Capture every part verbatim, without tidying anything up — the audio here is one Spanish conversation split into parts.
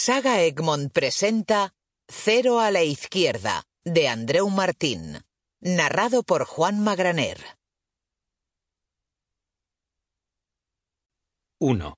Saga Egmont presenta Cero a la izquierda, de Andreu Martín, narrado por Juan Magraner. uno.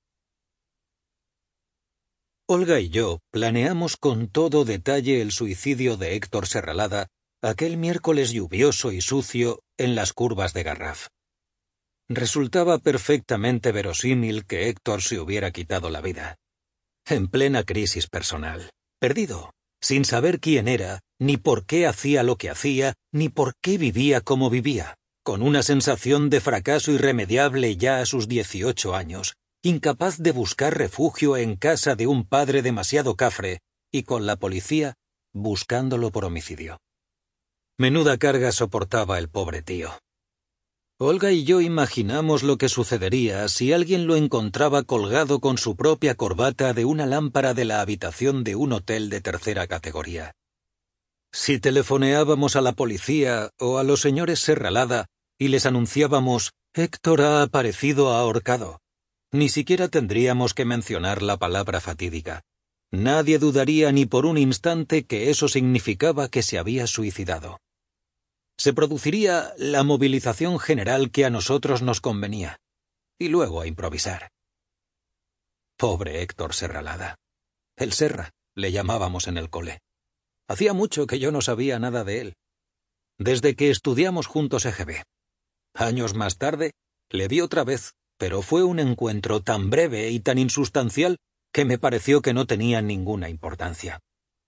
Olga y yo planeamos con todo detalle el suicidio de Héctor Serralada aquel miércoles lluvioso y sucio en las curvas de Garraf. Resultaba perfectamente verosímil que Héctor se hubiera quitado la vida. En plena crisis personal, perdido, sin saber quién era, ni por qué hacía lo que hacía, ni por qué vivía como vivía, con una sensación de fracaso irremediable ya a sus dieciocho años, incapaz de buscar refugio en casa de un padre demasiado cafre, y con la policía buscándolo por homicidio. Menuda carga soportaba el pobre tío. Olga y yo imaginamos lo que sucedería si alguien lo encontraba colgado con su propia corbata de una lámpara de la habitación de un hotel de tercera categoría. Si telefoneábamos a la policía o a los señores Serralada y les anunciábamos «Héctor ha aparecido ahorcado», ni siquiera tendríamos que mencionar la palabra fatídica. Nadie dudaría ni por un instante que eso significaba que se había suicidado. Se produciría la movilización general que a nosotros nos convenía, y luego a improvisar. Pobre Héctor Serralada. El Serra, le llamábamos en el cole. Hacía mucho que yo no sabía nada de él. Desde que estudiamos juntos E G B. Años más tarde, le vi otra vez, pero fue un encuentro tan breve y tan insustancial que me pareció que no tenía ninguna importancia.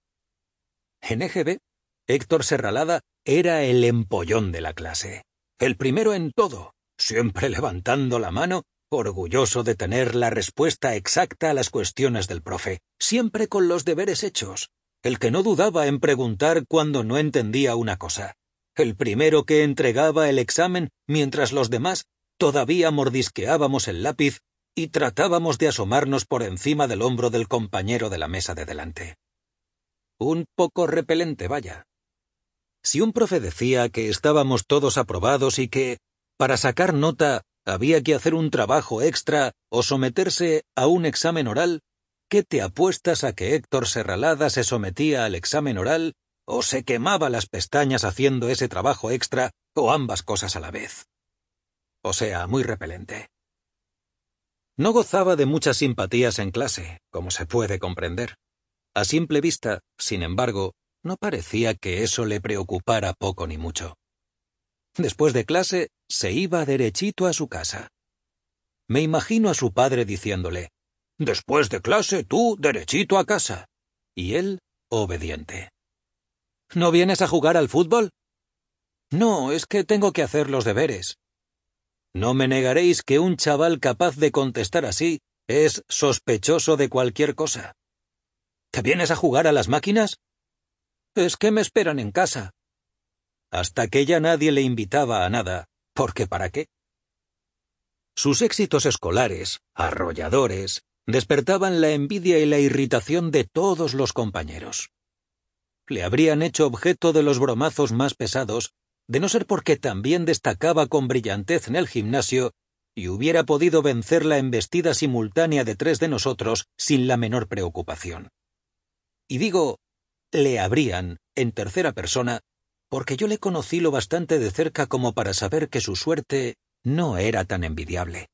En E G B, Héctor Serralada era el empollón de la clase, el primero en todo, siempre levantando la mano, orgulloso de tener la respuesta exacta a las cuestiones del profe, siempre con los deberes hechos, el que no dudaba en preguntar cuando no entendía una cosa, el primero que entregaba el examen mientras los demás todavía mordisqueábamos el lápiz y tratábamos de asomarnos por encima del hombro del compañero de la mesa de delante. Un poco repelente, vaya. Si un profe decía que estábamos todos aprobados y que, para sacar nota, había que hacer un trabajo extra o someterse a un examen oral, ¿qué te apuestas a que Héctor Serralada se sometía al examen oral o se quemaba las pestañas haciendo ese trabajo extra o ambas cosas a la vez? O sea, muy repelente. No gozaba de muchas simpatías en clase, como se puede comprender. A simple vista, sin embargo, no parecía que eso le preocupara poco ni mucho. Después de clase, se iba derechito a su casa. Me imagino a su padre diciéndole, «Después de clase, tú, derechito a casa». Y él, obediente. «¿No vienes a jugar al fútbol?» «No, es que tengo que hacer los deberes». No me negaréis que un chaval capaz de contestar así es sospechoso de cualquier cosa. ¿Te vienes a jugar a las máquinas? Es que me esperan en casa. Hasta que ya nadie le invitaba a nada, porque ¿para qué? Sus éxitos escolares, arrolladores, despertaban la envidia y la irritación de todos los compañeros. Le habrían hecho objeto de los bromazos más pesados, de no ser porque también destacaba con brillantez en el gimnasio y hubiera podido vencer la embestida simultánea de tres de nosotros sin la menor preocupación. Y digo, le habrían, en tercera persona, porque yo le conocí lo bastante de cerca como para saber que su suerte no era tan envidiable.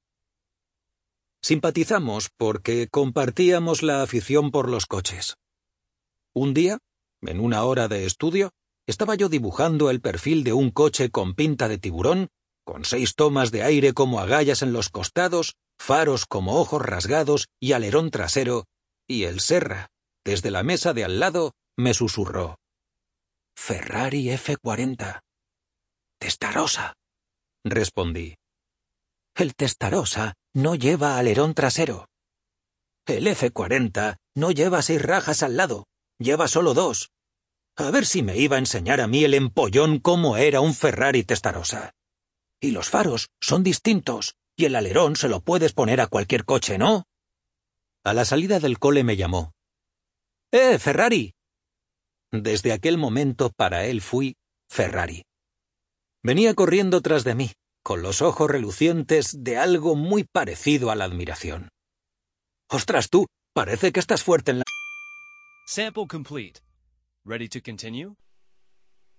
Simpatizamos porque compartíamos la afición por los coches. Un día, en una hora de estudio, estaba yo dibujando el perfil de un coche con pinta de tiburón, con seis tomas de aire como agallas en los costados, faros como ojos rasgados y alerón trasero, y el Serra, desde la mesa de al lado, me susurró. «Ferrari F cuarenta. Testarossa», respondí. «El Testarossa no lleva alerón trasero. El F cuarenta no lleva seis rajas al lado, lleva solo dos. A ver si me iba a enseñar a mí el empollón cómo era un Ferrari Testarossa. Y los faros son distintos, y el alerón se lo puedes poner a cualquier coche, ¿no?» A la salida del cole me llamó. «¡Eh, Ferrari!» Desde aquel momento para él fui Ferrari. Venía corriendo tras de mí, con los ojos relucientes de algo muy parecido a la admiración. «¡Ostras tú! Parece que estás fuerte en la...» Sample complete. Ready to continue?